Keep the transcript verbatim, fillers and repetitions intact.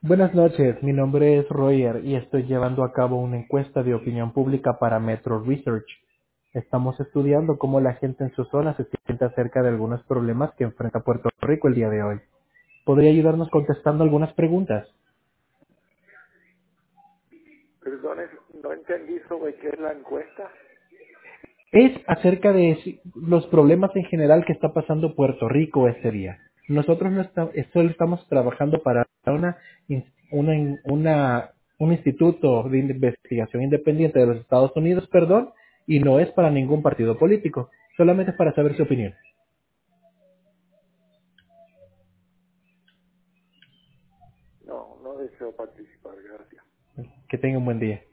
Buenas noches, mi nombre es Roger y estoy llevando a cabo una encuesta de opinión pública para Metro Research. Estamos estudiando cómo la gente en su zona se siente acerca de algunos problemas que enfrenta Puerto Rico el día de hoy. ¿Podría ayudarnos contestando algunas preguntas? Perdone, no entendí sobre qué es la encuesta. Es acerca de si- los problemas en general que está pasando Puerto Rico este día. Nosotros no estamos, solo estamos trabajando para una, in- una, in- una- un instituto de investigación independiente de los Estados Unidos, perdón, y no es para ningún partido político, solamente es para saber su opinión. No, no deseo participar, gracias. Que tenga un buen día.